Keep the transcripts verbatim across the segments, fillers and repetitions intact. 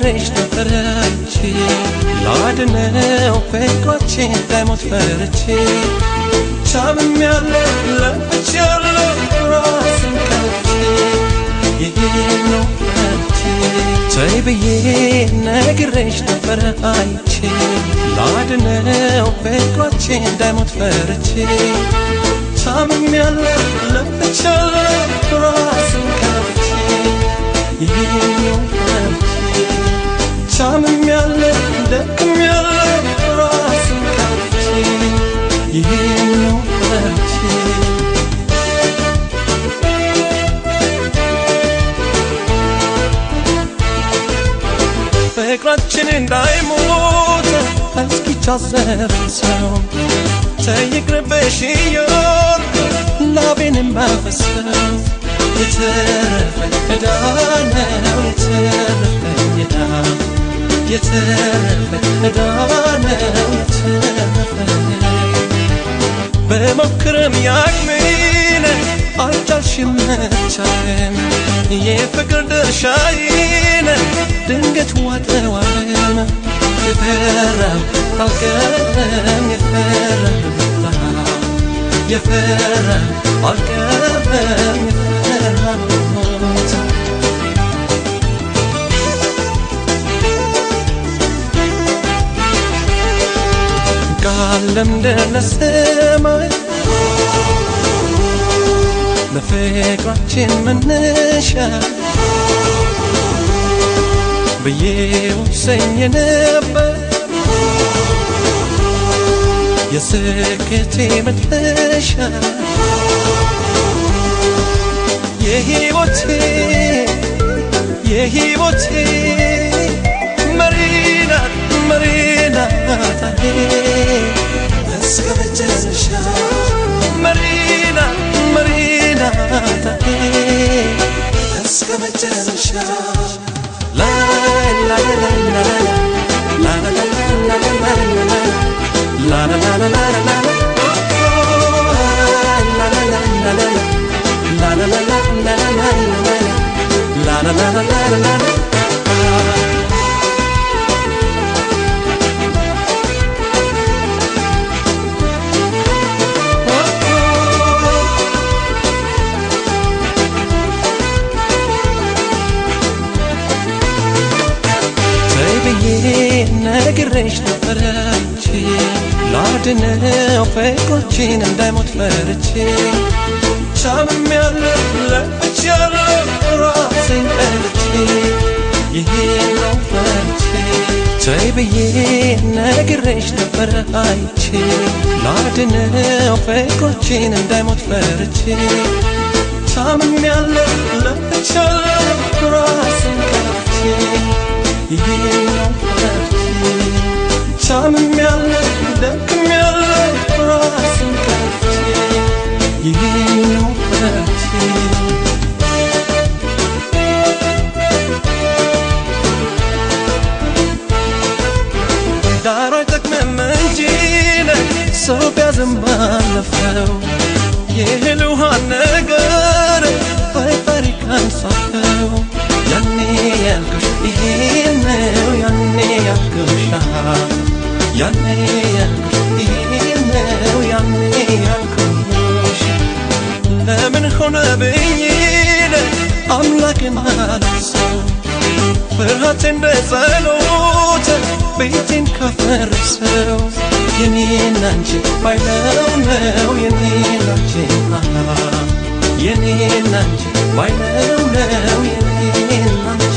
ነግሬሽ ነበር አንቺ ላድነው ፍቅራችን እንዳይሞት ፈርቼ ታምሜያለሁ ለፍቻለሁ ራሴን ከፍቼ ይሄን ነው ፈርቼ ተይ ብዬ ነግሬሽ ነበር አንቺ ላድነው ፍቅራችን እንዳይሞት ፈርቼ ታምሜያለሁ ለፍቻለሁ ራሴን ከፍቼ ይሄን ነው ፈርቼ ታምሜያለሁ ደክሜያለሁ ራሴን ከፍቼ ይሄን ነው ፈርቼ ፍቅራችን እንዳይሞት እስኪታዘበው ተይቅርብሽ እያልኩ ላቤንም ባፈሰው የተረፈኝ ዕዳ ነው የተረፈኝ ዕዳ የተረፈኝ ዕዳ ነው የተረፈኝ በሞክርም ያቅሜን አልቻልሽም መቻልም የፍቅር ድርሻዬን ድንገት ዋጠው ዓለም የፈራው አልቀረም የፈራው የፈራው አልቀረም የፈራው ቃልም ደረሰማይ ለፍቅራችን መነሻ ብዬ ወሰኝ ነበር የስኬቴ መድረሻ የሕይወቴ የሕይወቴ መሪና መሪና ታሄ እስከ መጨረሻ መሪና መሪና ታሄ እስከ መጨረሻ la la la la la la la la la la la la la la la la ነግሬሽ ነበር አንቺ ላድነው ፍቅራችን እንዳይሞት ፈርቼ ታምሜያለሁ ለፍቻለሁ ራሴን ከፍቼ ይሄን ነው ፈርቼ ተይ ብዬ ነግሬሽ ነበር አንቺ ላድነው ፍቅራችን እንዳይሞት ፈርቼ ታምሜያለሁ ለፍቻለሁ ራሴን ከፍቼ ይሄን ነው ፈርቼ ታምሜያለሁ ደክሜያለሁ ራሴን ከፍቼ ይሄን ነው ፈርቼ ዳሩ አይጠቅምም እንጂ ሰው ቢያዝን ባለፈው የእህል ውሃ ነገር ፈጣሪ ካንሳፈው ያኔ ያልኩሽ ይሄን ነው ያኔ ያልኩሽ ያኔ ያልኩሽ ይሄን ነው ያኔ ያልኩሽ ለምን ሆነብኝ አምላክን አልሰው ፍርሃት እንደ ጸሎት ቤቴን ካፈረሰው የኔን አንቺ ባይለው ነው የኔን አንቺ የኔን አንቺ ባይለው ነው የኔን አንቺ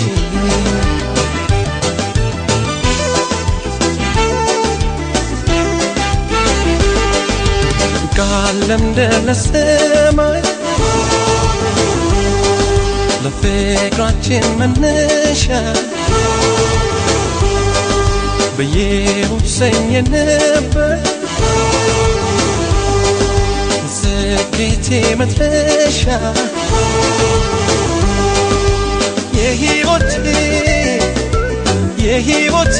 ቃልም ደረሰማይ ለፍቅራችን መነሻ ብዬ ወሰኝ ነበር ስኬቴ መድረሻ የሕይወቴ የሕይወቴ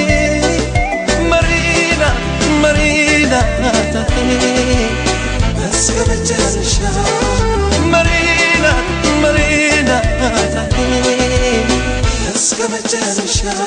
መሪና መሪና ታሄ እስከ መጨረሻ መሪና መሪና ታሄ እስከ መጨረሻ